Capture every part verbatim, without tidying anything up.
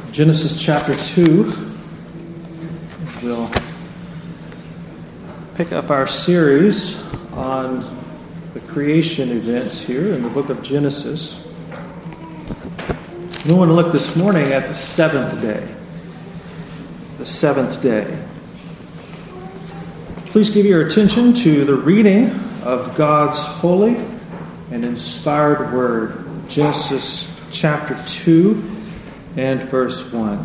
Genesis chapter two. We'll pick up our series on the creation events here in the book of Genesis. We want to look this morning at the seventh day. The seventh day. Please give your attention to the reading of God's holy and inspired word. Genesis chapter two and verse one.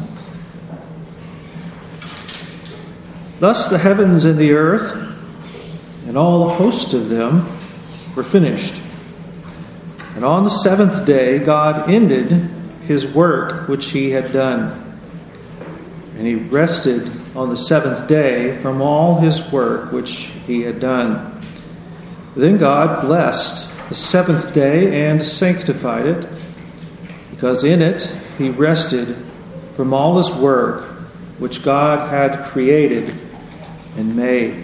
Thus the heavens and the earth and all the host of them were finished. And on the seventh day God ended his work which he had done. And he rested on the seventh day from all his work which he had done. Then God blessed the seventh day and sanctified it, because in it he rested from all his work which God had created and made.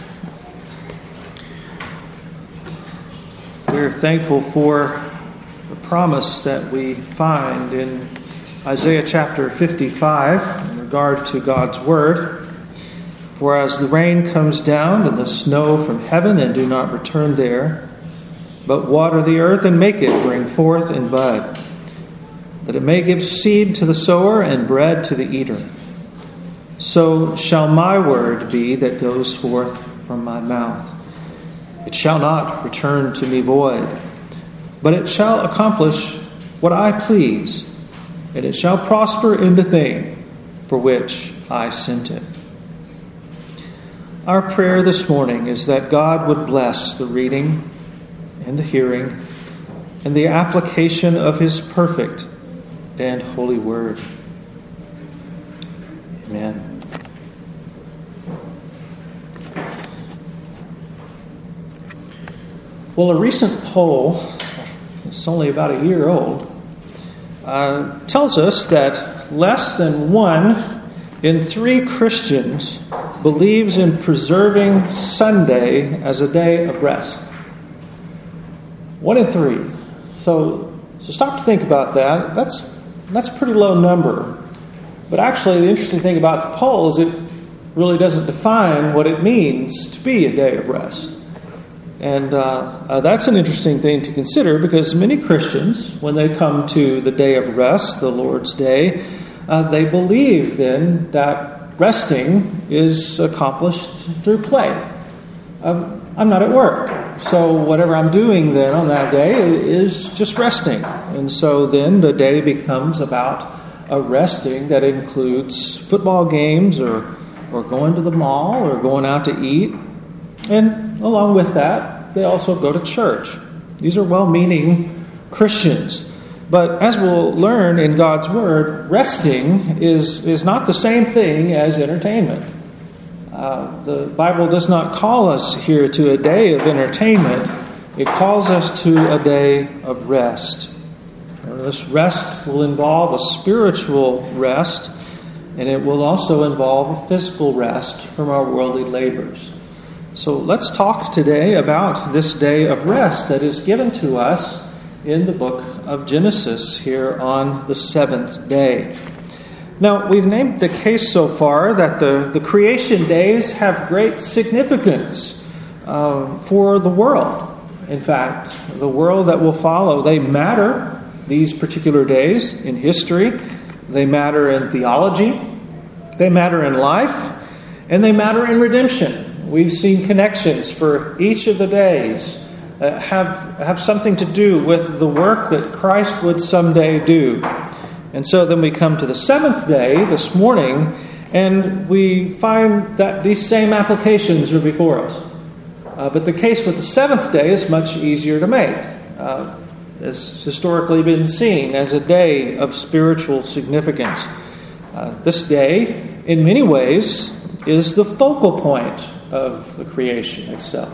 We're thankful for the promise that we find in Isaiah chapter fifty-five in regard to God's word. For as the rain comes down and the snow from heaven and do not return there, but water the earth and make it bring forth and bud, that it may give seed to the sower and bread to the eater, so shall my word be that goes forth from my mouth. It shall not return to me void, but it shall accomplish what I please, and it shall prosper in the thing for which I sent it. Our prayer this morning is that God would bless the reading and the hearing and the application of his perfect and holy word. Amen. Well, a recent poll, it's only about a year old, uh, tells us that less than one in three Christians believes in preserving Sunday as a day of rest. One in three. So, so stop to think about that. That's that's a pretty low number. But actually, the interesting thing about the poll is it really doesn't define what it means to be a day of rest. And uh, uh, that's an interesting thing to consider, because many Christians, when they come to the day of rest, the Lord's Day, uh, they believe then that resting is accomplished through play. Um, I'm not at work, so whatever I'm doing then on that day is just resting. And so then the day becomes about a resting that includes football games or, or going to the mall or going out to eat. And along with that, they also go to church. These are well-meaning Christians. But as we'll learn in God's Word, resting is, is not the same thing as entertainment. Uh, the Bible does not call us here to a day of entertainment. It calls us to a day of rest. And this rest will involve a spiritual rest, and it will also involve a physical rest from our worldly labors. So let's talk today about this day of rest that is given to us in the book of Genesis here on the seventh day. Now, we've named the case so far that the, the creation days have great significance uh, for the world. In fact, the world that will follow, they matter, these particular days, in history. They matter in theology. They matter in life. And they matter in redemption. We've seen connections for each of the days that have, have something to do with the work that Christ would someday do. And so then we come to the seventh day this morning, and we find that these same applications are before us. Uh, but the case with the seventh day is much easier to make. Uh, has historically been seen as a day of spiritual significance. Uh, this day, in many ways, is the focal point of the creation itself.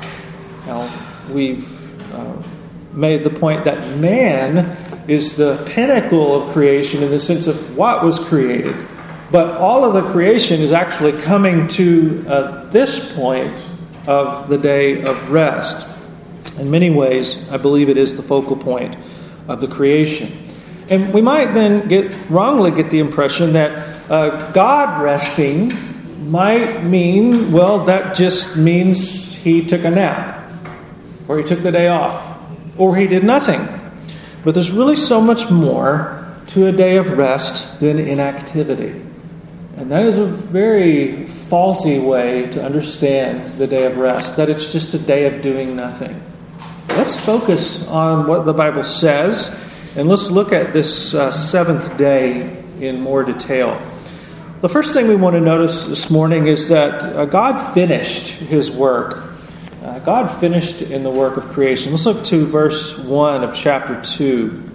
Now, we've uh, made the point that man is the pinnacle of creation in the sense of what was created. But all of the creation is actually coming to uh, this point of the day of rest. In many ways, I believe it is the focal point of the creation. And we might then get wrongly get the impression that uh, God resting might mean, well, that just means he took a nap, or he took the day off, or he did nothing. But there's really so much more to a day of rest than inactivity. And that is a very faulty way to understand the day of rest, that it's just a day of doing nothing. Let's focus on what the Bible says, and let's look at this uh, seventh day in more detail. The first thing we want to notice this morning is that uh, God finished his work. Uh, God finished in the work of creation. Let's look to verse one of chapter two.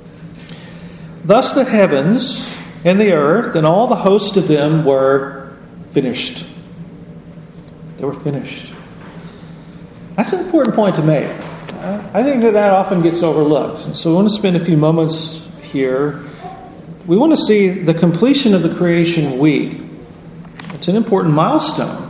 Thus the heavens and the earth and all the host of them were finished. They were finished. That's an important point to make. I think that that often gets overlooked. And so we want to spend a few moments here. We want to see the completion of the creation week. It's an important milestone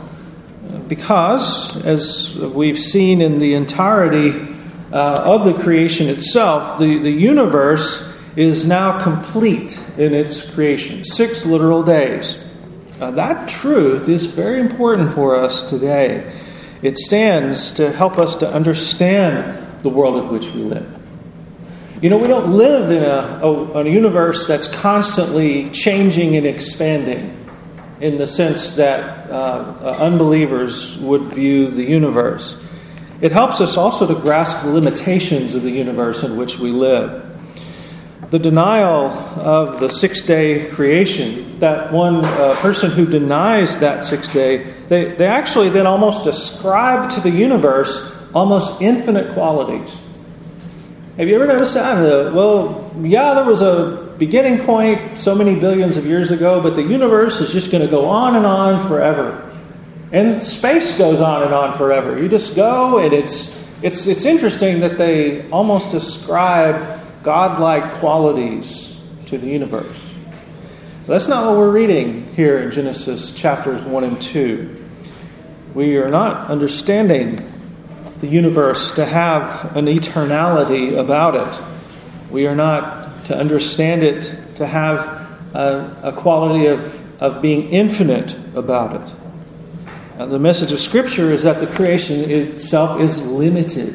because, as we've seen in the entirety uh, of the creation itself, the, the universe is now complete in its creation. Six literal days. Uh, that truth is very important for us today. It stands to help us to understand the world in which we live. You know, we don't live in a, a, a universe that's constantly changing and expanding in the sense that uh, uh, unbelievers would view the universe. It helps us also to grasp the limitations of the universe in which we live. The denial of the six-day creation, that one uh, person who denies that sixth day, they, they actually then almost ascribe to the universe almost infinite qualities. Have you ever noticed that? Uh, well, yeah, there was a beginning point so many billions of years ago, but the universe is just going to go on and on forever. And space goes on and on forever. You just go, and it's it's it's interesting that they almost ascribe godlike qualities to the universe. That's not what we're reading here in Genesis chapters one and two. We are not understanding the universe to have an eternality about it. We are not to understand it to have a, a quality of, of being infinite about it. And the message of Scripture is that the creation itself is limited.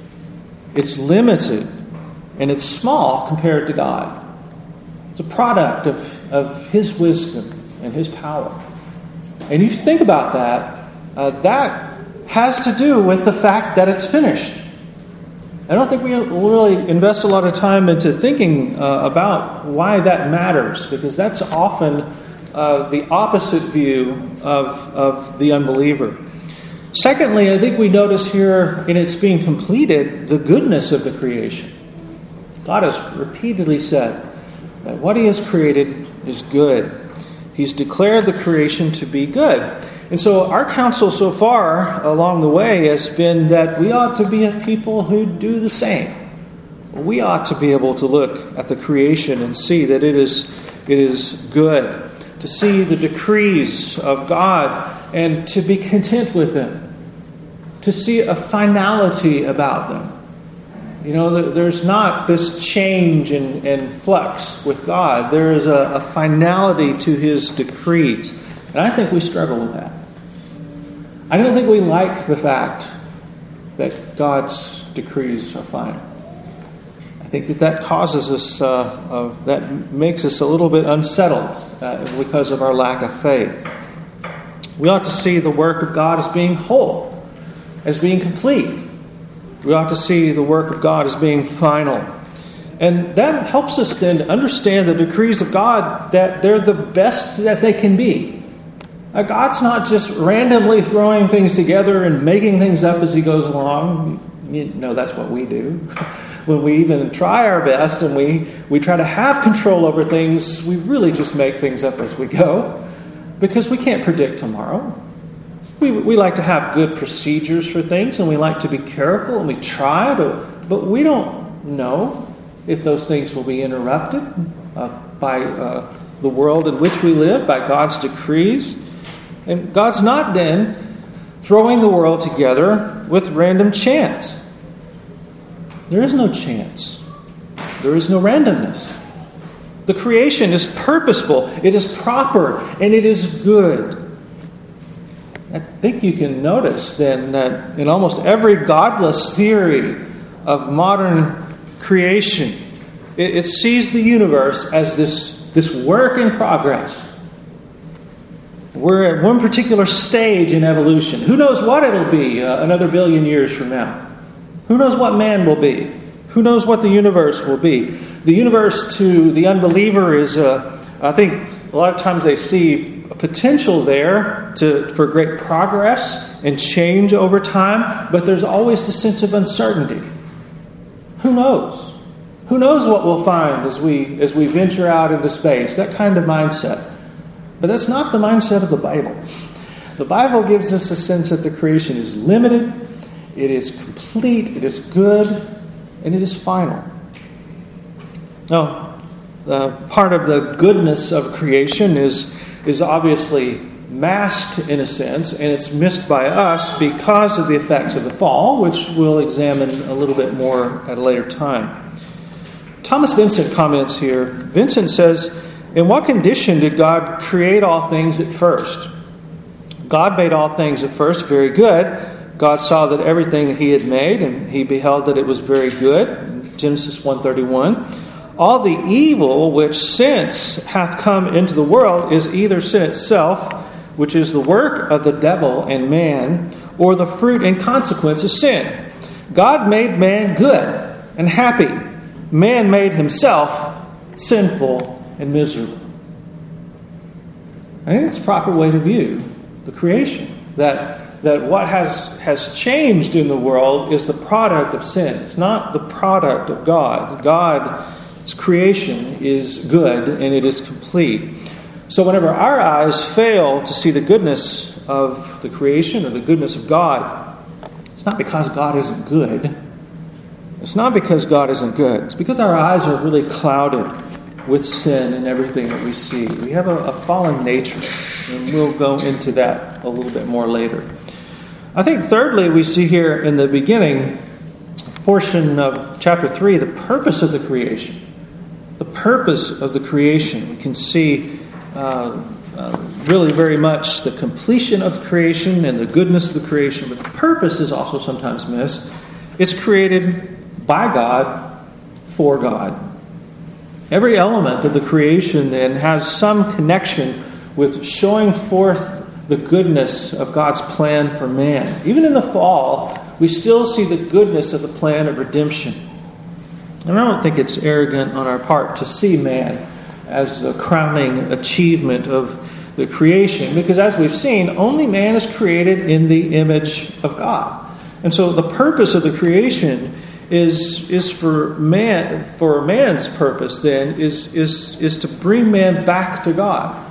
It's limited, and it's small compared to God. It's a product of, of His wisdom and His power. And if you think about that, uh, that has to do with the fact that it's finished. I don't think we really invest a lot of time into thinking uh, about why that matters, because that's often uh, the opposite view of, of the unbeliever. Secondly, I think we notice here in its being completed the goodness of the creation. God has repeatedly said that what He has created is good. He's declared the creation to be good. And so our counsel so far along the way has been that we ought to be a people who do the same. We ought to be able to look at the creation and see that it is it is good, to see the decrees of God and to be content with them, to see a finality about them. You know, there's not this change and, and flux with God. There is a, a finality to His decrees. And I think we struggle with that. I don't think we like the fact that God's decrees are final. I think that that causes us, uh, uh, that makes us a little bit unsettled uh, because of our lack of faith. We ought to see the work of God as being whole, as being complete. We ought to see the work of God as being final. And that helps us then to understand the decrees of God, that they're the best that they can be. Now, God's not just randomly throwing things together and making things up as He goes along. You know, that's what we do. When we even try our best and we, we try to have control over things, we really just make things up as we go, because we can't predict tomorrow. We, we like to have good procedures for things, and we like to be careful, and we try, but, but we don't know if those things will be interrupted uh, by uh, the world in which we live, by God's decrees. And God's not then throwing the world together with random chance. There is no chance. There is no randomness. The creation is purposeful, it is proper, and it is good. I think you can notice then that in almost every godless theory of modern creation, it, it sees the universe as this, this work in progress. We're at one particular stage in evolution. Who knows what it'll be uh, another billion years from now? Who knows what man will be? Who knows what the universe will be? The universe to the unbeliever is, uh, I think, a lot of times they see a potential there to for great progress and change over time, but there's always the sense of uncertainty. Who knows? Who knows what we'll find as we as we venture out into space? That kind of mindset. But that's not the mindset of the Bible. The Bible gives us a sense that the creation is limited, it is complete, it is good, and it is final. Now, uh, part of the goodness of creation is, is obviously masked in a sense, and it's missed by us because of the effects of the fall, which we'll examine a little bit more at a later time. Thomas Vincent comments here. Vincent says, "In what condition did God create all things at first? God made all things at first very good. God saw that everything that he had made, and he beheld that it was very good." Genesis one thirty-one. "All the evil which since hath come into the world is either sin itself, which is the work of the devil and man, or the fruit and consequence of sin. God made man good and happy. Man made himself sinful and miserable." I think it's a proper way to view the creation. That that what has, has changed in the world is the product of sin. It's not the product of God. God's creation is good and it is complete. So whenever our eyes fail to see the goodness of the creation or the goodness of God, it's not because God isn't good. It's not because God isn't good. It's because our eyes are really clouded with sin and everything that we see. We have a, a fallen nature, and we'll go into that a little bit more later. I think thirdly, we see here in the beginning portion of chapter three, the purpose of the creation. The purpose of the creation. We can see uh, uh, really very much the completion of the creation and the goodness of the creation, but the purpose is also sometimes missed. It's created by God, for God. Every element of the creation then has some connection with showing forth the goodness of God's plan for man. Even in the fall, we still see the goodness of the plan of redemption. And I don't think it's arrogant on our part to see man as a crowning achievement of the creation, because as we've seen, only man is created in the image of God. And so the purpose of the creation is is for man for man's purpose then is is is to bring man back to God.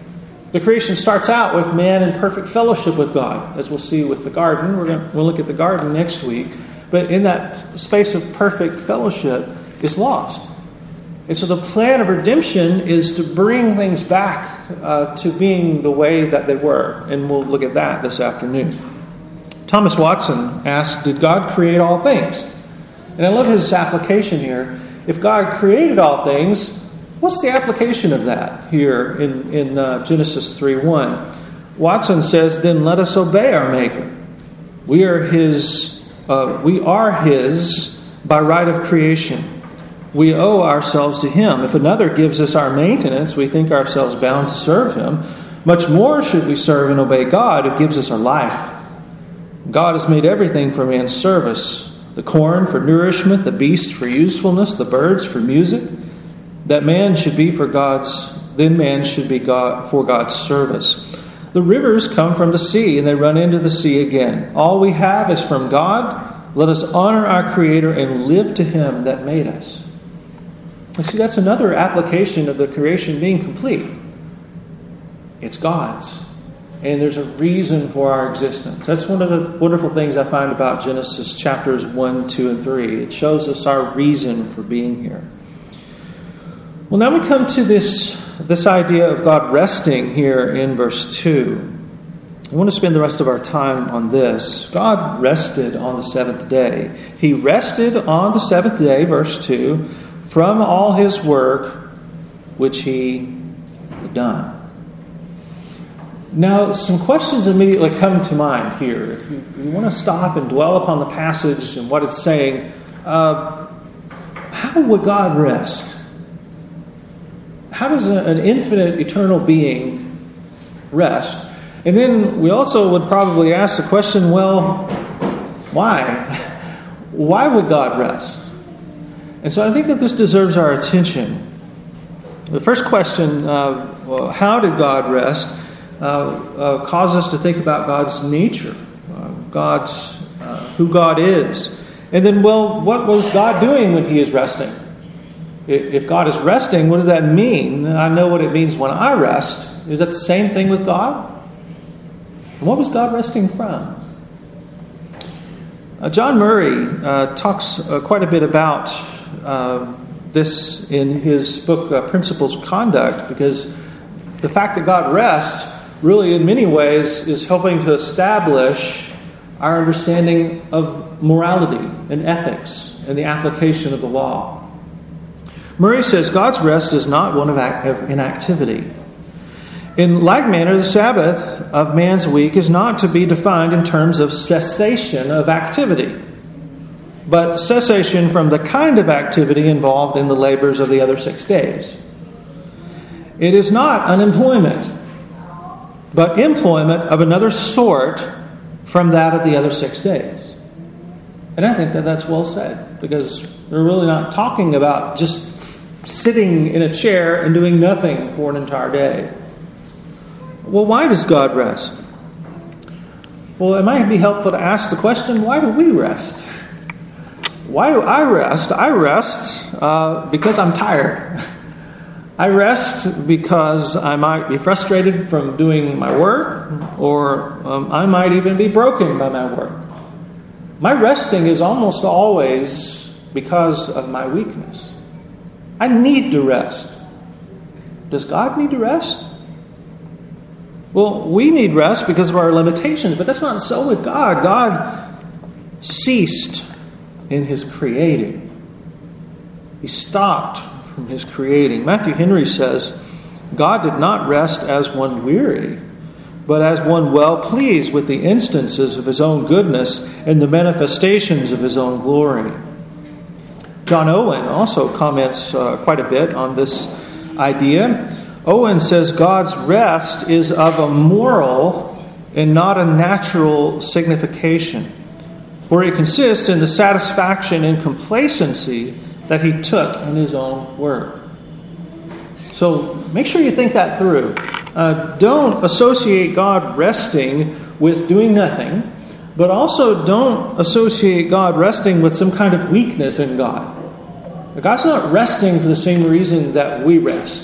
The creation starts out with man in perfect fellowship with God, as we'll see with the garden. We're going to, we'll look at the garden next week. But in that space of perfect fellowship is lost. And so the plan of redemption is to bring things back uh, to being the way that they were. And we'll look at that this afternoon. Thomas Watson asked, did God create all things? And I love his application here. If God created all things, what's the application of that here in, in uh, Genesis three one? Watson says, then let us obey our Maker. We are His, uh, we are His by right of creation. We owe ourselves to Him. If another gives us our maintenance, we think ourselves bound to serve Him. Much more should we serve and obey God who gives us our life. God has made everything for man's service. The corn for nourishment, the beast for usefulness, the birds for music. That man should be for God's, then man should be God for God's service. The rivers come from the sea and they run into the sea again. All we have is from God. Let us honor our Creator and live to Him that made us. You see, that's another application of the creation being complete. It's God's. And there's a reason for our existence. That's one of the wonderful things I find about Genesis chapters one, two, and three. It shows us our reason for being here. Well, now we come to this, this idea of God resting here in verse two. I want to spend the rest of our time on this. God rested on the seventh day. He rested on the seventh day, verse two, from all His work which he had done. Now, some questions immediately come to mind here. If you, you want to stop and dwell upon the passage and what it's saying, uh, how would God rest? How does a, an infinite, eternal being rest? And then we also would probably ask the question, well, why? Why would God rest? And so I think that this deserves our attention. The first question, uh, well, how did God rest, uh, uh, causes us to think about God's nature, uh, God's uh, who God is. And then, well, what was God doing when He is resting? If God is resting, what does that mean? I know what it means when I rest. Is that the same thing with God? And what was God resting from? Uh, John Murray uh, talks uh, quite a bit about uh, this in his book, uh, Principles of Conduct, because the fact that God rests really in many ways is helping to establish our understanding of morality and ethics and the application of the law. Murray says God's rest is not one of inactivity. In like manner, the Sabbath of man's week is not to be defined in terms of cessation of activity, but cessation from the kind of activity involved in the labors of the other six days. It is not unemployment, but employment of another sort from that of the other six days. And I think that that's well said, because we're really not talking about just sitting in a chair and doing nothing for an entire day. Well, why does God rest? Well, it might be helpful to ask the question, why do we rest? Why do I rest? I rest uh, because I'm tired. I rest because I might be frustrated from doing my work, or um, I might even be broken by my work. My resting is almost always because of my weakness. I need to rest. Does God need to rest? Well, we need rest because of our limitations, but that's not so with God. God ceased in His creating. He stopped from His creating. Matthew Henry says, God did not rest as one weary, but as one well pleased with the instances of His own goodness and the manifestations of His own glory. John Owen also comments uh, quite a bit on this idea. Owen says God's rest is of a moral and not a natural signification, where it consists in the satisfaction and complacency that He took in His own work. So make sure you think that through. Uh, don't associate God resting with doing nothing, but also don't associate God resting with some kind of weakness in God. God's not resting for the same reason that we rest.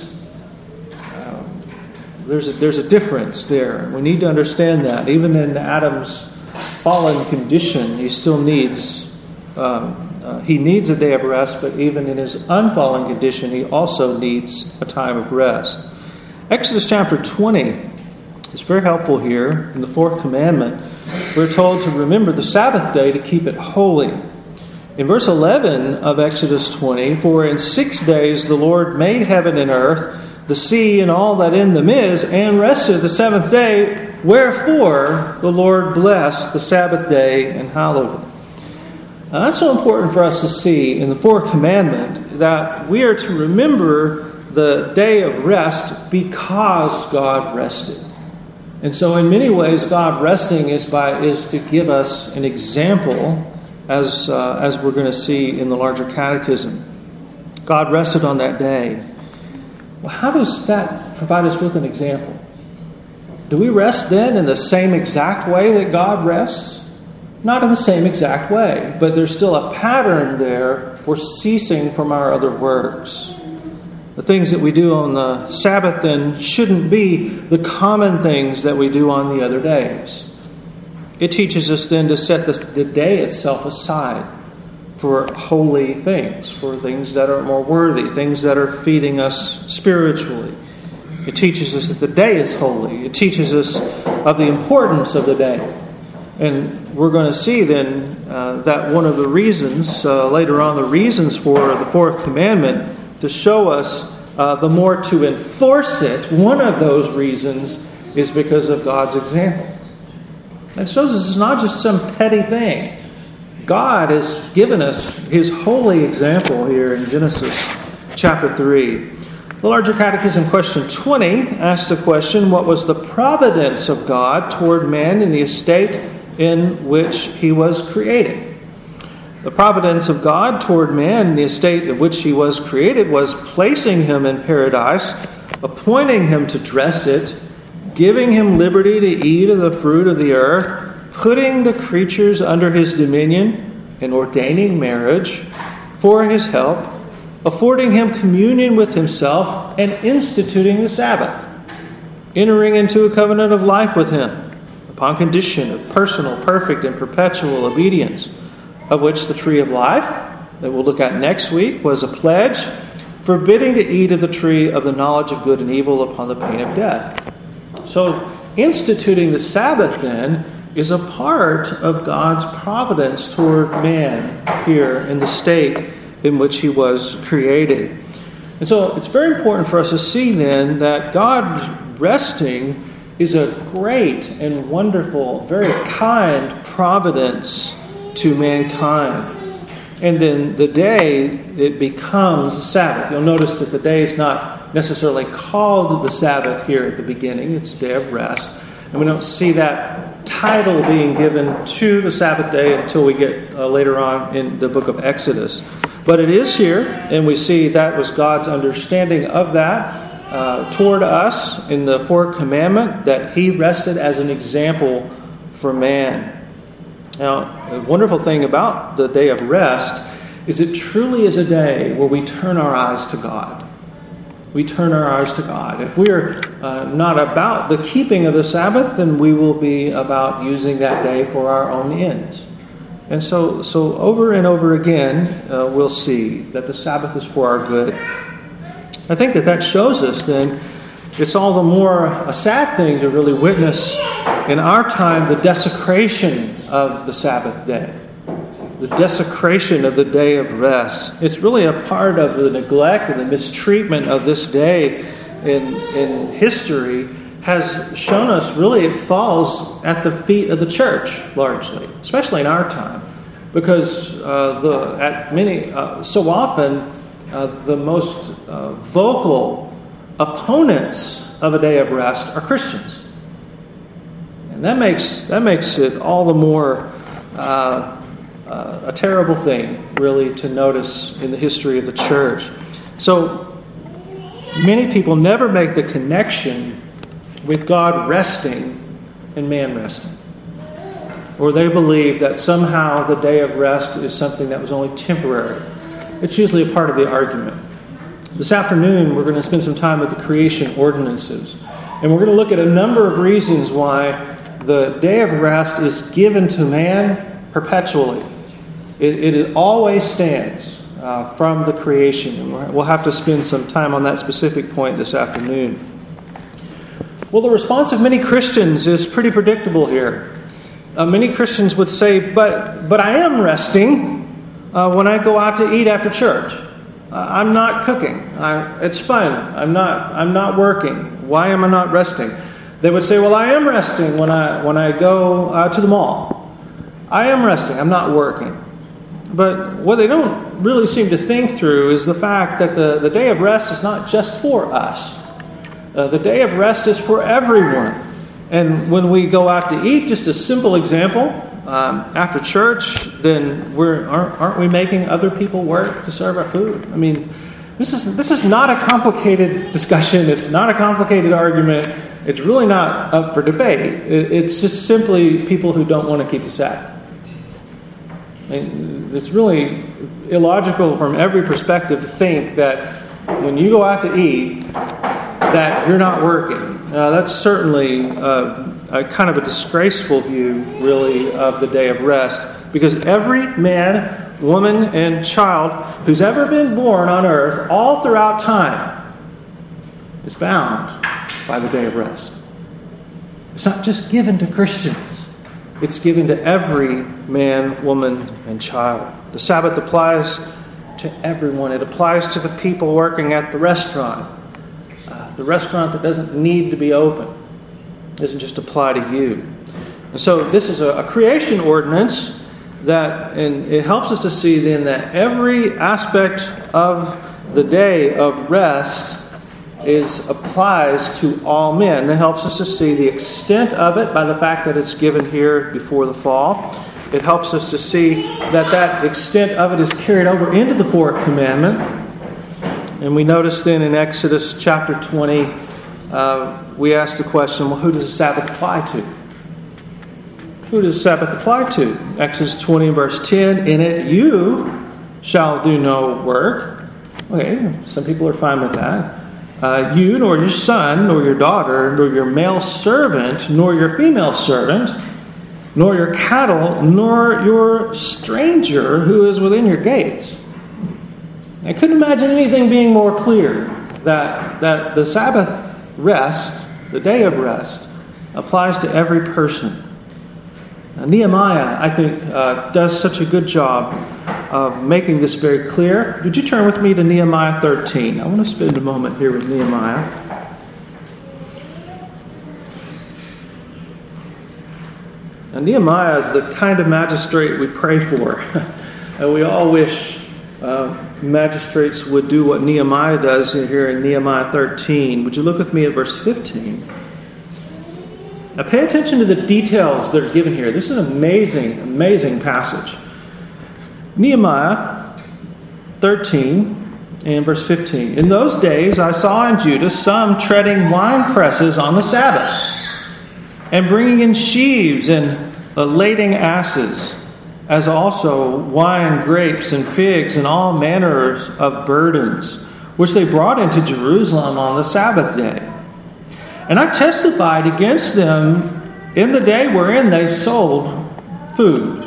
There's a, there's a difference there. We need to understand that. Even in Adam's fallen condition, he still needs um, uh, he needs a day of rest, but even in his unfallen condition, he also needs a time of rest. Exodus chapter twenty is very helpful here. In the fourth commandment, we're told to remember the Sabbath day to keep it holy. In verse eleven of Exodus twenty, for in six days the Lord made heaven and earth, the sea and all that in them is, and rested the seventh day. Wherefore the Lord blessed the Sabbath day and hallowed it. Now, that's so important for us to see in the fourth commandment, that we are to remember the day of rest because God rested. And so in many ways, God resting is by is to give us an example, as uh, as we're going to see in the larger catechism. God rested on that day. Well, how does that provide us with an example? Do we rest then in the same exact way that God rests? Not in the same exact way, but there's still a pattern there for ceasing from our other works. The things that we do on the Sabbath then shouldn't be the common things that we do on the other days. It teaches us then to set this, the day itself aside for holy things, for things that are more worthy, things that are feeding us spiritually. It teaches us that the day is holy. It teaches us of the importance of the day. And we're going to see then uh, that one of the reasons, uh, later on, the reasons for the fourth commandment, to show us uh, the more to enforce it. One of those reasons is because of God's example. It shows us it's not just some petty thing. God has given us His holy example here in Genesis chapter three. The Larger Catechism, question twenty, asks the question, what was the providence of God toward man in the estate in which he was created? The providence of God toward man in the estate in which he was created was placing him in paradise, appointing him to dress it, giving him liberty to eat of the fruit of the earth, putting the creatures under his dominion, and ordaining marriage for his help, affording him communion with himself, and instituting the Sabbath, entering into a covenant of life with him, upon condition of personal, perfect, and perpetual obedience, of which the tree of life, that we'll look at next week, was a pledge, forbidding to eat of the tree of the knowledge of good and evil upon the pain of death. So, instituting the Sabbath, then, is a part of God's providence toward man here in the state in which he was created. And so it's very important for us to see then that God's resting is a great and wonderful, very kind providence to mankind. And then the day, it becomes Sabbath. You'll notice that the day is not necessarily called the Sabbath here at the beginning. It's a day of rest. And we don't see that title being given to the Sabbath day until we get uh, later on in the book of Exodus. But it is here, and we see that was God's understanding of that uh, toward us in the fourth commandment, that He rested as an example for man. Now, the wonderful thing about the day of rest is it truly is a day where we turn our eyes to God. We turn our eyes to God. If we are uh, not about the keeping of the Sabbath, then we will be about using that day for our own ends. And so, so over and over again, uh, we'll see that the Sabbath is for our good. I think that that shows us then it's all the more a sad thing to really witness in our time the desecration of the Sabbath day. The desecration of the day of rest. It's really a part of the neglect and the mistreatment of this day in, in history has shown us really it falls at the feet of the church largely, especially in our time, because uh, the at many uh, so often uh, the most uh, vocal opponents of a day of rest are Christians, and that makes that makes it all the more uh, uh, a terrible thing, really, to notice in the history of the church. So many people never make the connection with God resting and man resting. Or they believe that somehow the day of rest is something that was only temporary. It's usually a part of the argument. This afternoon, we're going to spend some time with the creation ordinances. And we're going to look at a number of reasons why the day of rest is given to man perpetually. It, it always stands uh, from the creation. And we'll have to spend some time on that specific point this afternoon. Well, the response of many Christians is pretty predictable here. Uh, many Christians would say, but but I am resting uh, when I go out to eat after church. Uh, I'm not cooking. I, it's fun. I'm not I'm not working. Why am I not resting? They would say, well, I am resting when I when I go uh, to the mall. I am resting. I'm not working. But what they don't really seem to think through is the fact that the, the day of rest is not just for us. Uh, the day of rest is for everyone. And when we go out to eat, just a simple example, um, after church, then we're aren't, aren't we making other people work to serve our food? I mean, this is this is not a complicated discussion. It's not a complicated argument. It's really not up for debate. It, it's just simply people who don't want to keep the Sabbath. I mean, it's really illogical from every perspective to think that when you go out to eat, that you're not working. Uh, that's certainly uh, a kind of a disgraceful view, really, of the day of rest. Because every man, woman, and child who's ever been born on earth, all throughout time, is bound by the day of rest. It's not just given to Christians. It's given to every man, woman, and child. The Sabbath applies to everyone. It applies to the people working at the restaurant. Uh, the restaurant that doesn't need to be open. It doesn't just apply to you. And so this is a, a creation ordinance that, and it helps us to see then that every aspect of the day of rest is applies to all men. That helps us to see the extent of it by the fact that it's given here before the fall. It helps us to see that that extent of it is carried over into the fourth commandment. And we notice then in Exodus chapter twenty, uh, we ask the question, well, who does the Sabbath apply to? Who does the Sabbath apply to? Exodus twenty and verse ten, in it you shall do no work. Okay, some people are fine with that. Uh, you, nor your son, nor your daughter, nor your male servant, nor your female servant, nor your cattle, nor your stranger who is within your gates. I couldn't imagine anything being more clear that, that the Sabbath rest, the day of rest, applies to every person. Now, Nehemiah, I think, uh, does such a good job of making this very clear. Would you turn with me to Nehemiah thirteen? I want to spend a moment here with Nehemiah. Now, Nehemiah is the kind of magistrate we pray for. And we all wish uh, magistrates would do what Nehemiah does here in Nehemiah thirteen. Would you look with me at verse fifteen? Now pay attention to the details that are given here. This is an amazing, amazing passage. Nehemiah thirteen and verse fifteen. In those days I saw in Judah some treading wine presses on the Sabbath, and bringing in sheaves and uh, lading asses, as also wine, grapes, and figs, and all manner of burdens, which they brought into Jerusalem on the Sabbath day. And I testified against them in the day wherein they sold food.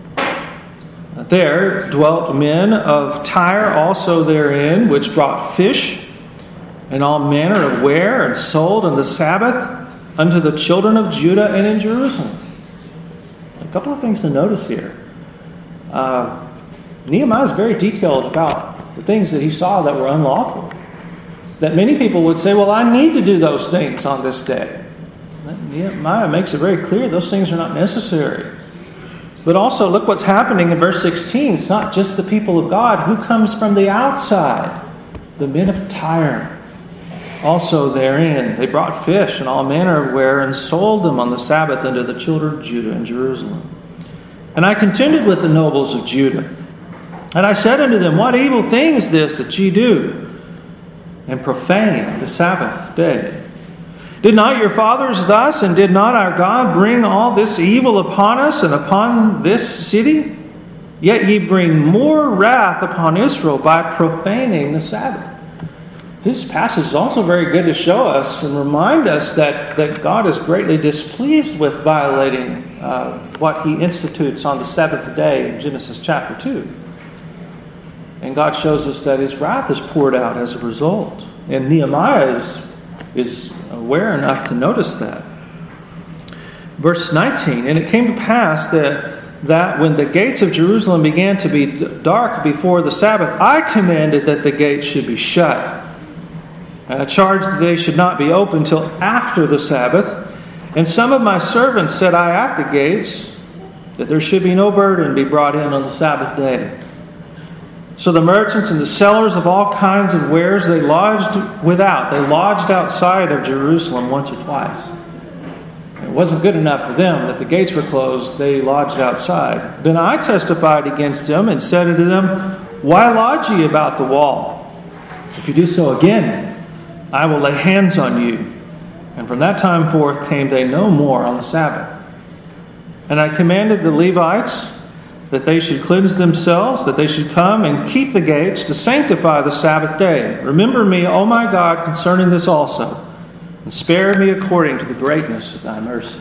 There dwelt men of Tyre also therein, which brought fish and all manner of ware, and sold on the Sabbath unto the children of Judah and in Jerusalem. A couple of things to notice here. Uh, Nehemiah is very detailed about the things that he saw that were unlawful. That many people would say, well, I need to do those things on this day. Nehemiah makes it very clear those things are not necessary. But also, look what's happening in verse sixteen. It's not just the people of God. Who comes from the outside? The men of Tyre. Also therein, they brought fish and all manner of ware, and sold them on the Sabbath unto the children of Judah and Jerusalem. And I contended with the nobles of Judah. And I said unto them, what evil thing is this that ye do, and profane the Sabbath day? Did not your fathers thus, and did not our God bring all this evil upon us and upon this city? Yet ye bring more wrath upon Israel by profaning the Sabbath. This passage is also very good to show us and remind us that, that God is greatly displeased with violating uh, what He institutes on the seventh day in Genesis chapter two. And God shows us that His wrath is poured out as a result. And Nehemiah is, is aware enough to notice that. Verse nineteen, and it came to pass that, that when the gates of Jerusalem began to be dark before the Sabbath, I commanded that the gates should be shut. And I charged that they should not be opened till after the Sabbath. And some of my servants said I at the gates, that there should be no burden be brought in on the Sabbath day. So the merchants and the sellers of all kinds of wares, they lodged without. They lodged outside of Jerusalem once or twice. It wasn't good enough for them that the gates were closed. They lodged outside. Then I testified against them and said unto them, why lodge ye about the wall? If you do so again, I will lay hands on you. And from that time forth came they no more on the Sabbath. And I commanded the Levites that they should cleanse themselves, that they should come and keep the gates to sanctify the Sabbath day. Remember me, O my God, concerning this also, and spare me according to the greatness of thy mercy.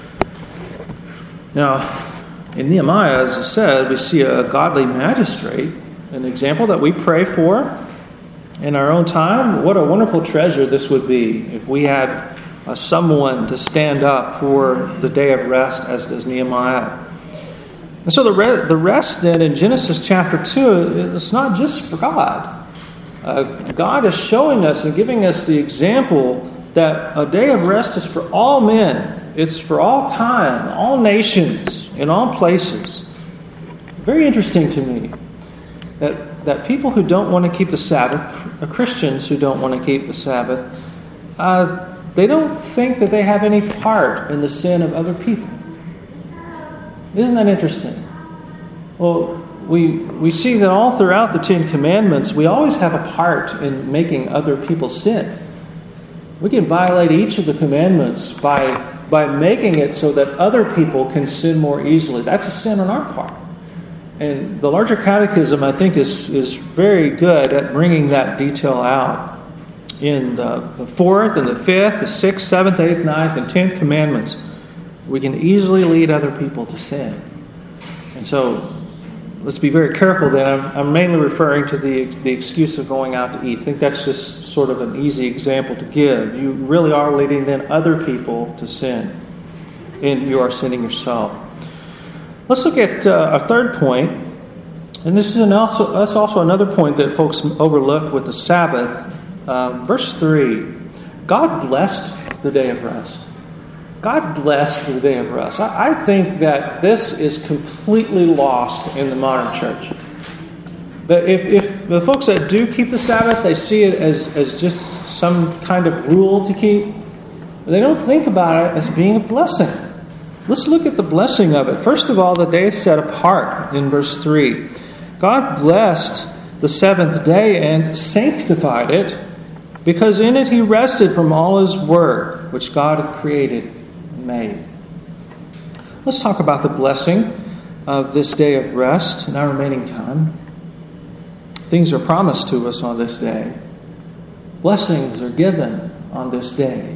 Now, in Nehemiah, as I said, we see a godly magistrate, an example that we pray for in our own time. What a wonderful treasure this would be if we had uh, someone to stand up for the day of rest as does Nehemiah. And so the, re- the rest then in Genesis chapter two, it's not just for God. Uh, God is showing us and giving us the example that a day of rest is for all men. It's for all time, all nations, in all places. Very interesting to me that, that people who don't want to keep the Sabbath, uh, Christians who don't want to keep the Sabbath, uh, they don't think that they have any part in the sin of other people. Isn't that interesting? Well, we we see that all throughout the Ten Commandments, we always have a part in making other people sin. We can violate each of the commandments by by making it so that other people can sin more easily. That's a sin on our part. And the larger catechism, I think, is, is very good at bringing that detail out. In the, the fourth and the fifth, the sixth, seventh, eighth, ninth, and tenth commandments, we can easily lead other people to sin. And so, let's be very careful then. I'm, I'm mainly referring to the, the excuse of going out to eat. I think that's just sort of an easy example to give. You really are leading then other people to sin. And you are sinning yourself. Let's look at uh, a third point. And this is an also, that's also another point that folks overlook with the Sabbath. Uh, verse three. God blessed the day of rest. God blessed the day of rest. I, I think that this is completely lost in the modern church. But if, if the folks that do keep the Sabbath, they see it as, as just some kind of rule to keep. They don't think about it as being a blessing. Let's look at the blessing of it. First of all, the day is set apart in verse three. God blessed the seventh day and sanctified it, because in it he rested from all his work, which God had created and made. Let's talk about the blessing of this day of rest in our remaining time. Things are promised to us on this day. Blessings are given on this day.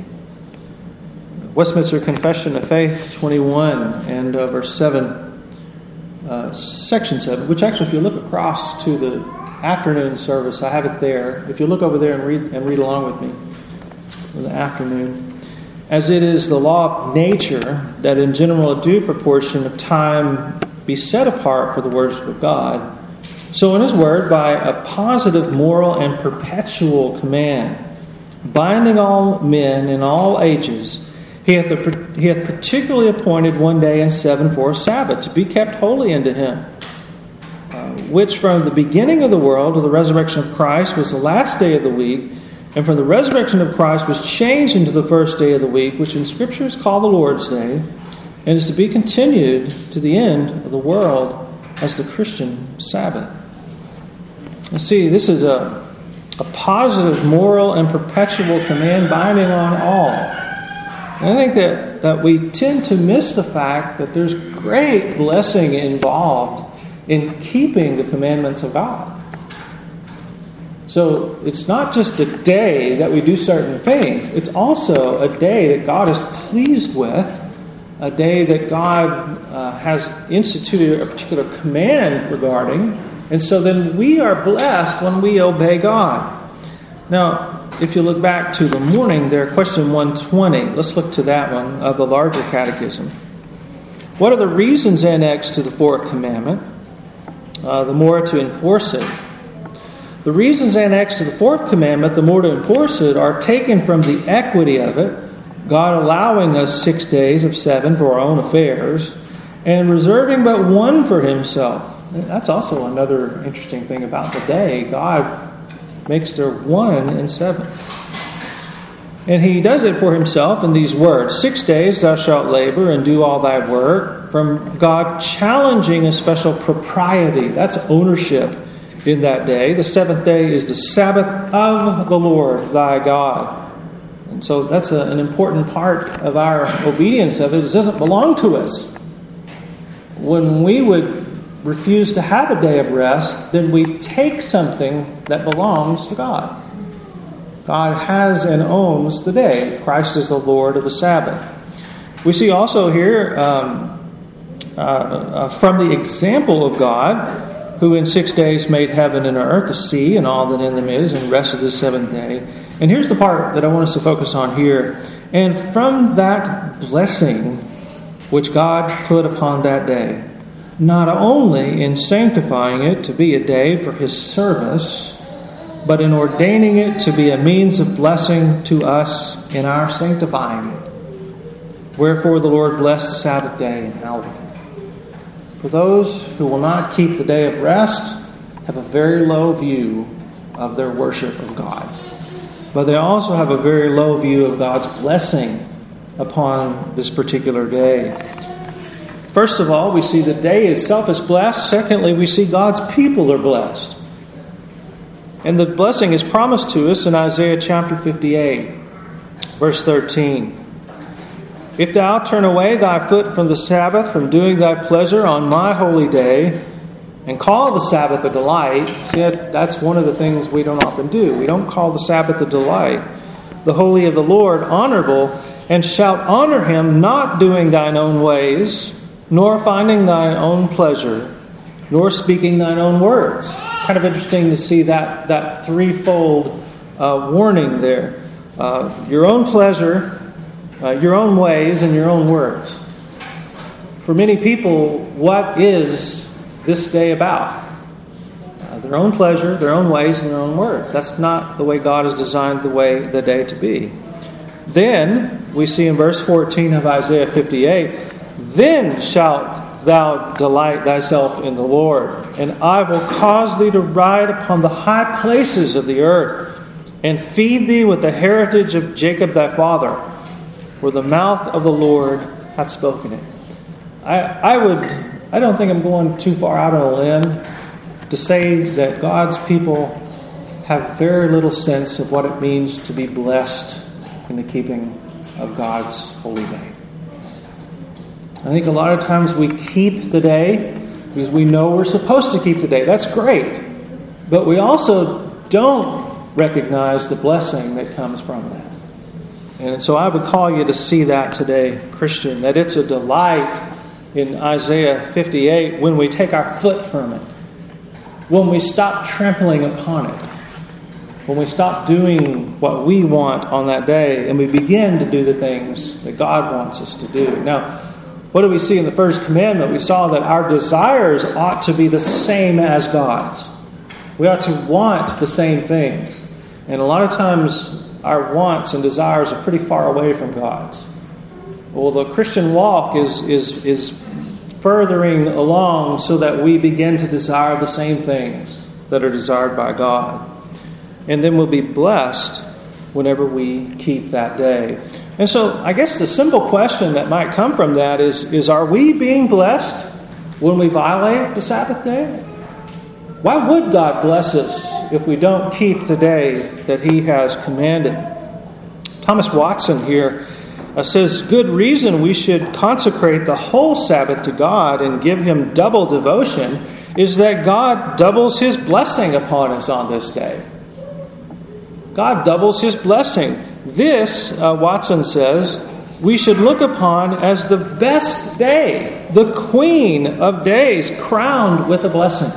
Westminster Confession of Faith twenty-one and uh, verse seven, uh, section seven, which actually if you look across to the afternoon service, I have it there. If you look over there and read and read along with me in the afternoon. As it is the law of nature that in general a due proportion of time be set apart for the worship of God, so in his word by a positive moral and perpetual command, binding all men in all ages, He hath, he hath particularly appointed one day in seven for a Sabbath, to be kept holy unto him, uh, which from the beginning of the world to the resurrection of Christ was the last day of the week, and from the resurrection of Christ was changed into the first day of the week, which in Scripture is called the Lord's Day, and is to be continued to the end of the world as the Christian Sabbath. You see, this is a, a positive, moral, and perpetual command binding on all. And I think that, that we tend to miss the fact that there's great blessing involved in keeping the commandments of God. So it's not just a day that we do certain things. It's also a day that God is pleased with, a day that God uh, has instituted a particular command regarding. And so then we are blessed when we obey God. Now, if you look back to the morning there, question one twenty, let's look to that one of the larger catechism. What are the reasons annexed to the fourth commandment, uh, the more to enforce it? The reasons annexed to the fourth commandment, the more to enforce it, are taken from the equity of it, God allowing us six days of seven for our own affairs, and reserving but one for himself. That's also another interesting thing about the day. God makes there one in seven. And he does it for himself in these words. Six days thou shalt labor and do all thy work. From God challenging a special propriety. That's ownership in that day. The seventh day is the Sabbath of the Lord thy God. And so that's a, an important part of our obedience of it. It doesn't belong to us. When we would refuse to have a day of rest, then we take something that belongs to God. God has and owns the day. Christ is the Lord of the Sabbath. We see also here um, uh, uh, from the example of God, who in six days made heaven and earth, the sea, and all that in them is, and rested the seventh day. And here's the part that I want us to focus on here. And from that blessing which God put upon that day, not only in sanctifying it to be a day for His service, but in ordaining it to be a means of blessing to us in our sanctifying it. Wherefore the Lord blessed the Sabbath day and hallowed it. For those who will not keep the day of rest have a very low view of their worship of God. But they also have a very low view of God's blessing upon this particular day. First of all, we see the day itself is blessed. Secondly, we see God's people are blessed. And the blessing is promised to us in Isaiah chapter fifty-eight, verse thirteen. If thou turn away thy foot from the Sabbath, from doing thy pleasure on my holy day, and call the Sabbath a delight. See, that's one of the things we don't often do. We don't call the Sabbath a delight. The holy of the Lord honorable, and shalt honor Him, not doing thine own ways, nor finding thine own pleasure, nor speaking thine own words. Kind of interesting to see that, that threefold uh, warning there. Uh, your own pleasure, uh, your own ways, and your own words. For many people, what is this day about? Uh, their own pleasure, their own ways, and their own words. That's not the way God has designed the way the day to be. Then we see in verse fourteen of Isaiah fifty-eight, then shalt thou delight thyself in the Lord, and I will cause thee to ride upon the high places of the earth, and feed thee with the heritage of Jacob thy father, for the mouth of the Lord hath spoken it. I, I would I don't think I'm going too far out on a limb to say that God's people have very little sense of what it means to be blessed in the keeping of God's holy day. I think a lot of times we keep the day because we know we're supposed to keep the day. That's great. But we also don't recognize the blessing that comes from that. And so I would call you to see that today, Christian, that it's a delight in Isaiah fifty-eight when we take our foot from it, when we stop trampling upon it, when we stop doing what we want on that day and we begin to do the things that God wants us to do. Now, what do we see in the first commandment? We saw that our desires ought to be the same as God's. We ought to want the same things. And a lot of times our wants and desires are pretty far away from God's. Well, the Christian walk is is is furthering along so that we begin to desire the same things that are desired by God. And then we'll be blessed whenever we keep that day. And so I guess the simple question that might come from that is, is are we being blessed when we violate the Sabbath day? Why would God bless us if we don't keep the day that He has commanded? Thomas Watson here Uh, says, good reason we should consecrate the whole Sabbath to God and give Him double devotion is that God doubles His blessing upon us on this day. God doubles His blessing. This, uh, Watson says, we should look upon as the best day, the queen of days, crowned with a blessing.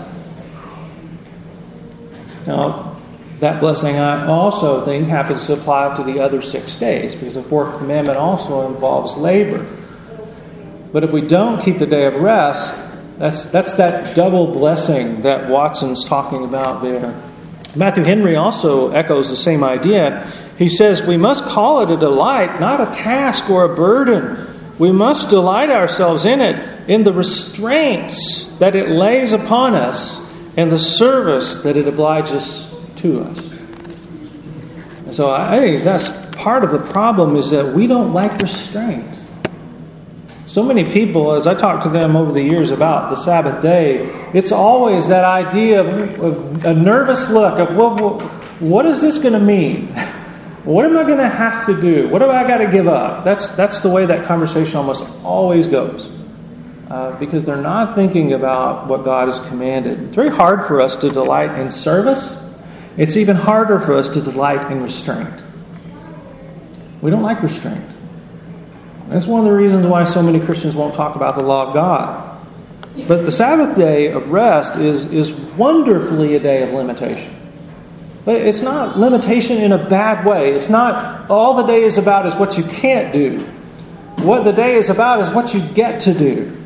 Now, that blessing, I also think, happens to apply to the other six days, because the fourth commandment also involves labor. But if we don't keep the day of rest, that's that's that double blessing that Watson's talking about there. Matthew Henry also echoes the same idea. He says, we must call it a delight, not a task or a burden. We must delight ourselves in it, in the restraints that it lays upon us, and the service that it obliges to us. And so I think that's part of the problem, is that we don't like restraint. So many people, as I talk to them over the years about the Sabbath day, it's always that idea of, of a nervous look of, well, what is this going to mean? What am I going to have to do? What do I got to give up? That's that's the way that conversation almost always goes. Uh, because they're not thinking about what God has commanded. It's very hard for us to delight in service. It's even harder for us to delight in restraint. We don't like restraint. That's one of the reasons why so many Christians won't talk about the law of God. But the Sabbath day of rest is, is wonderfully a day of limitation. But it's not limitation in a bad way. It's not all the day is about is what you can't do. What the day is about is what you get to do.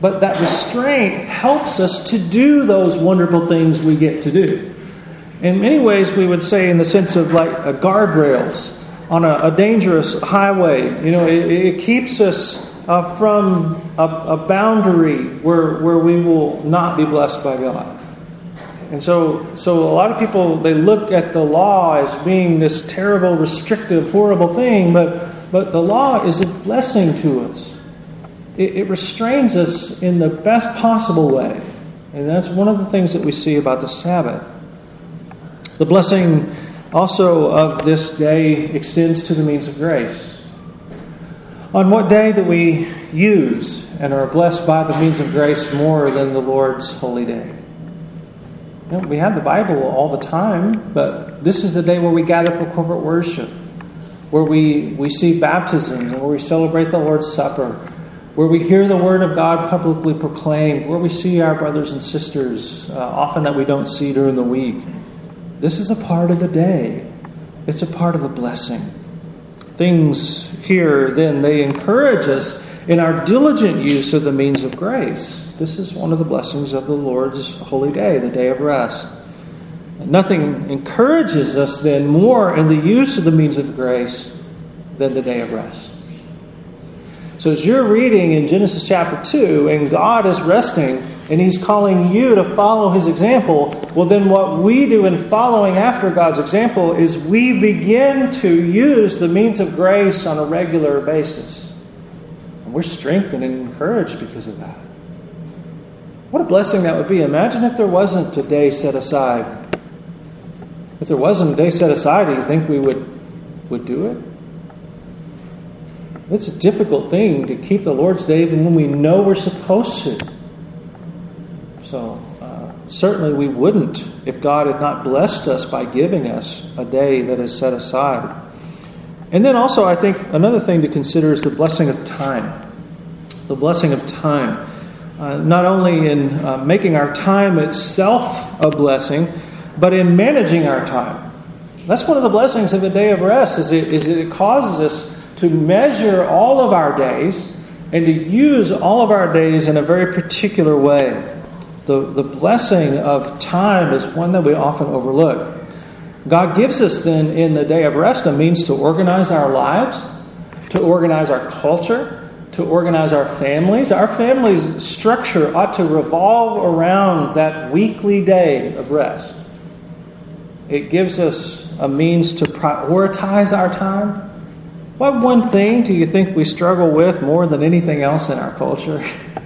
But that restraint helps us to do those wonderful things we get to do. In many ways, we would say in the sense of like a guardrails on a, a dangerous highway. You know, it, it keeps us uh, from a, a boundary where where we will not be blessed by God. And so, so a lot of people, they look at the law as being this terrible, restrictive, horrible thing, but but the law is a blessing to us. It, it restrains us in the best possible way. And that's one of the things that we see about the Sabbath. The blessing also of this day extends to the means of grace. On what day do we use and are blessed by the means of grace more than the Lord's holy day? You know, we have the Bible all the time, but this is the day where we gather for corporate worship, where we, we see baptisms and where we celebrate the Lord's Supper, where we hear the Word of God publicly proclaimed, where we see our brothers and sisters, uh, often that we don't see during the week. This is a part of the day. It's a part of the blessing. Things here, then, they encourage us in our diligent use of the means of grace. This is one of the blessings of the Lord's holy day, the day of rest. Nothing encourages us then more in the use of the means of grace than the day of rest. So as you're reading in Genesis chapter two, and God is resting, and He's calling you to follow His example, well then what we do in following after God's example is we begin to use the means of grace on a regular basis. And we're strengthened and encouraged because of that. What a blessing that would be. Imagine if there wasn't a day set aside. If there wasn't a day set aside, do you think we would, would do it? It's a difficult thing to keep the Lord's Day even when we know we're supposed to. So, uh, certainly we wouldn't if God had not blessed us by giving us a day that is set aside. And then also, I think another thing to consider is the blessing of time. The blessing of time. Uh, not only in uh, making our time itself a blessing, but in managing our time. That's one of the blessings of the day of rest, is it, is it causes us to measure all of our days and to use all of our days in a very particular way. The, the blessing of time is one that we often overlook. God gives us then in the day of rest a means to organize our lives, to organize our culture, to organize our families. Our family's structure ought to revolve around that weekly day of rest. It gives us a means to prioritize our time. What one thing do you think we struggle with more than anything else in our culture?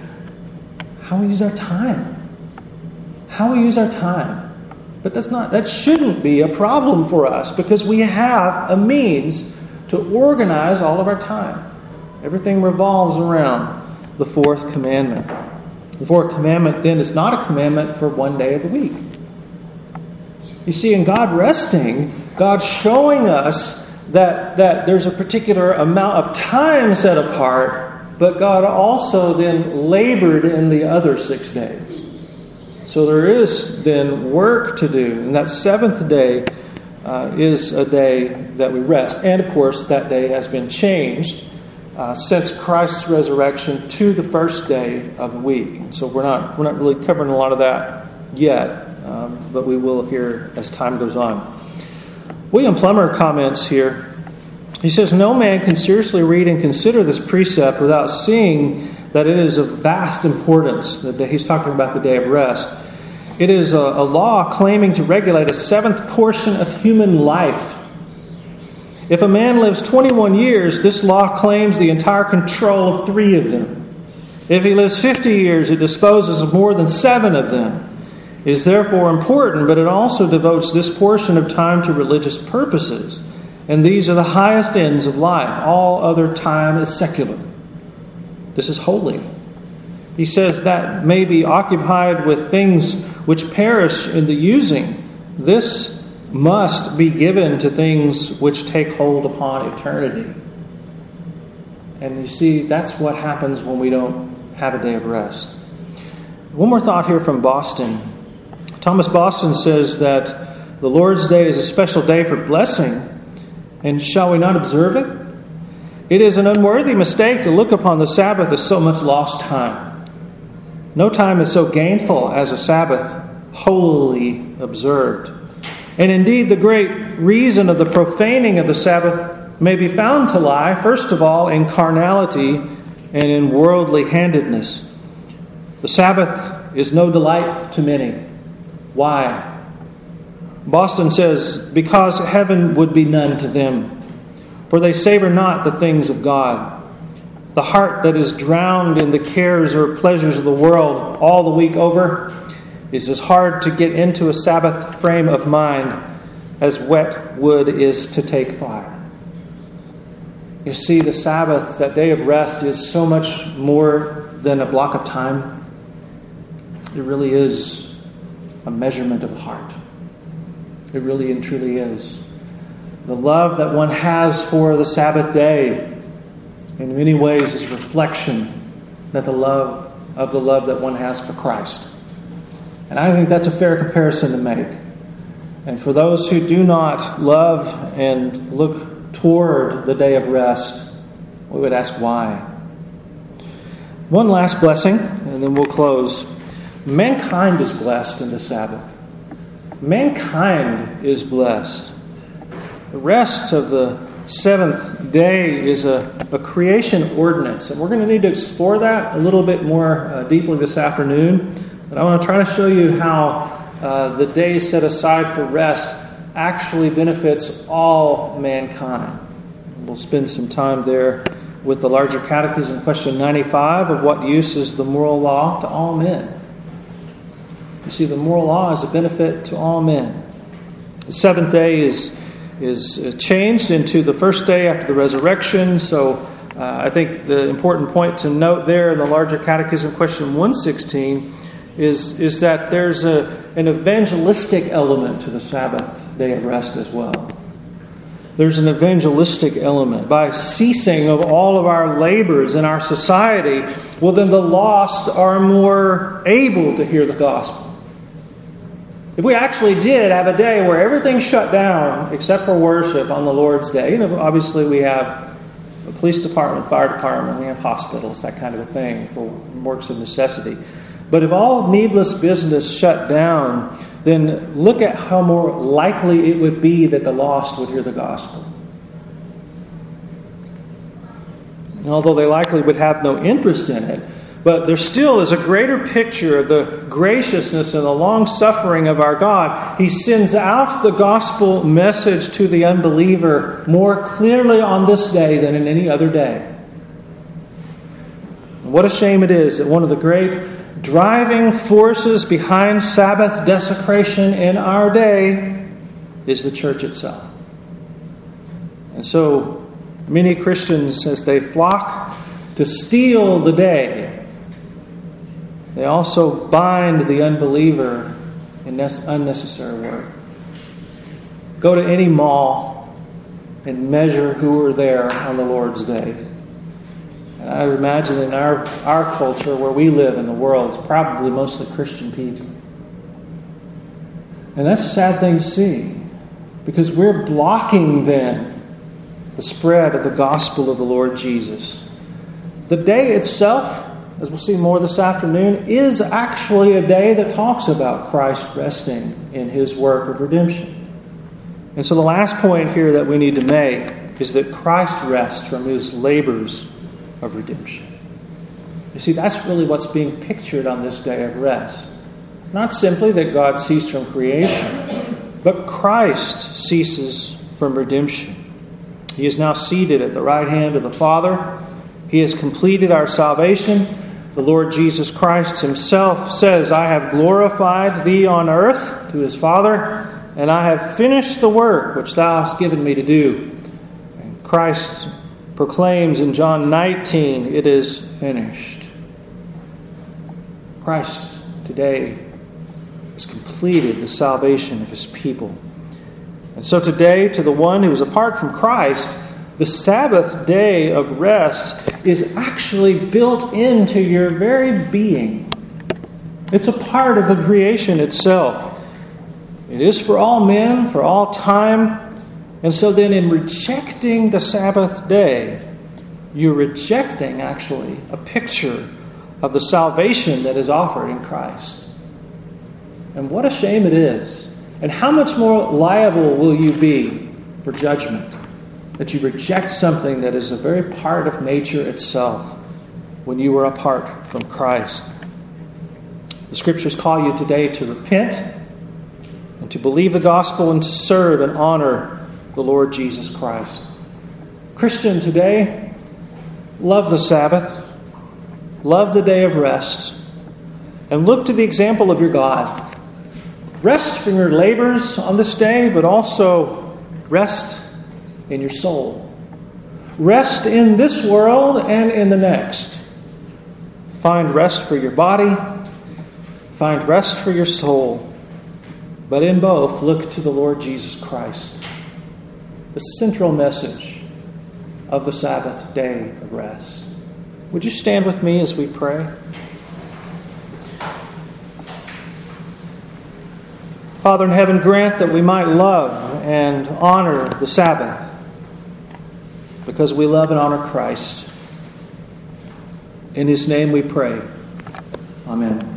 How we use our time. How we use our time. But that's not, that shouldn't be a problem for us because we have a means to organize all of our time. Everything revolves around the fourth commandment. The fourth commandment then is not a commandment for one day of the week. You see, in God resting, God's showing us that, that there's a particular amount of time set apart, but God also then labored in the other six days. So there is then work to do. And that seventh day uh, is a day that we rest. And of course, that day has been changed Uh, since Christ's resurrection to the first day of the week. And so we're not we're not really covering a lot of that yet, um, but we will here as time goes on. William Plummer comments here. He says, "No man can seriously read and consider this precept without seeing that it is of vast importance." The day, he's talking about the day of rest. It is a, a law claiming to regulate a seventh portion of human life. If a man lives twenty-one years, this law claims the entire control of three of them. If he lives fifty years, it disposes of more than seven of them. It is therefore important, but it also devotes this portion of time to religious purposes. And these are the highest ends of life. All other time is secular. This is holy. He says that may be occupied with things which perish in the using. This must be given to things which take hold upon eternity. And you see, that's what happens when we don't have a day of rest. One more thought here from Boston. Thomas Boston says that the Lord's Day is a special day for blessing, and shall we not observe it? It is an unworthy mistake to look upon the Sabbath as so much lost time. No time is so gainful as a Sabbath holily observed. And indeed, the great reason of the profaning of the Sabbath may be found to lie, first of all, in carnality and in worldly handedness. The Sabbath is no delight to many. Why? Boston says, because heaven would be none to them, for they savor not the things of God. The heart that is drowned in the cares or pleasures of the world all the week over is as hard to get into a Sabbath frame of mind as wet wood is to take fire. You see, the Sabbath, that day of rest, is so much more than a block of time. It really is a measurement of the heart. It really and truly is. The love that one has for the Sabbath day in many ways is a reflection that the love of the love that one has for Christ. And I think that's a fair comparison to make. And for those who do not love and look toward the day of rest, we would ask why. One last blessing, and then we'll close. Mankind is blessed in the Sabbath. Mankind is blessed. The rest of the seventh day is a, a creation ordinance, and we're going to need to explore that a little bit more uh, deeply this afternoon. But I want to try to show you how uh, the day set aside for rest actually benefits all mankind. We'll spend some time there with the larger catechism, question ninety-five, of what use is the moral law to all men. You see, the moral law is a benefit to all men. The seventh day is is changed into the first day after the resurrection. So uh, I think the important point to note there in the larger catechism, question one sixteen, is, is that there's a, an evangelistic element to the Sabbath day of rest as well. There's an evangelistic element. By ceasing of all of our labors in our society, well, then the lost are more able to hear the gospel. If we actually did have a day where everything shut down except for worship on the Lord's Day, you know, obviously we have a police department, fire department, we have hospitals, that kind of a thing for works of necessity. But if all needless business shut down, then look at how more likely it would be that the lost would hear the gospel. And although they likely would have no interest in it, but there still is a greater picture of the graciousness and the long-suffering of our God. He sends out the gospel message to the unbeliever more clearly on this day than in any other day. And what a shame it is that one of the great driving forces behind Sabbath desecration in our day is the church itself. And so many Christians, as they flock to steal the day, they also bind the unbeliever in unnecessary work. Go to any mall and measure who are there on the Lord's Day. And I imagine in our, our culture, where we live in the world, it's probably mostly Christian people. And that's a sad thing to see, because we're blocking then the spread of the gospel of the Lord Jesus. The day itself, as we'll see more this afternoon, is actually a day that talks about Christ resting in His work of redemption. And so the last point here that we need to make is that Christ rests from His labors of redemption. You see, that's really what's being pictured on this day of rest. Not simply that God ceased from creation, but Christ ceases from redemption. He is now seated at the right hand of the Father. He has completed our salvation. The Lord Jesus Christ Himself says, I have glorified Thee on earth, to His Father, and I have finished the work which Thou hast given Me to do. And Christ proclaims in John nineteen, it is finished. Christ today has completed the salvation of His people. And so today, to the one who is apart from Christ, the Sabbath day of rest is actually built into your very being. It's a part of the creation itself. It is for all men, for all time. And so then in rejecting the Sabbath day, you're rejecting actually a picture of the salvation that is offered in Christ. And what a shame it is. And how much more liable will you be for judgment that you reject something that is a very part of nature itself when you were apart from Christ. The Scriptures call you today to repent and to believe the gospel and to serve and honor the Lord Jesus Christ. Christian, today, love the Sabbath, love the day of rest, and look to the example of your God. Rest from your labors on this day, but also rest in your soul. Rest in this world and in the next. Find rest for your body, find rest for your soul, but in both, look to the Lord Jesus Christ, the central message of the Sabbath day of rest. Would you stand with me as we pray? Father in heaven, grant that we might love and honor the Sabbath because we love and honor Christ. In His name we pray. Amen.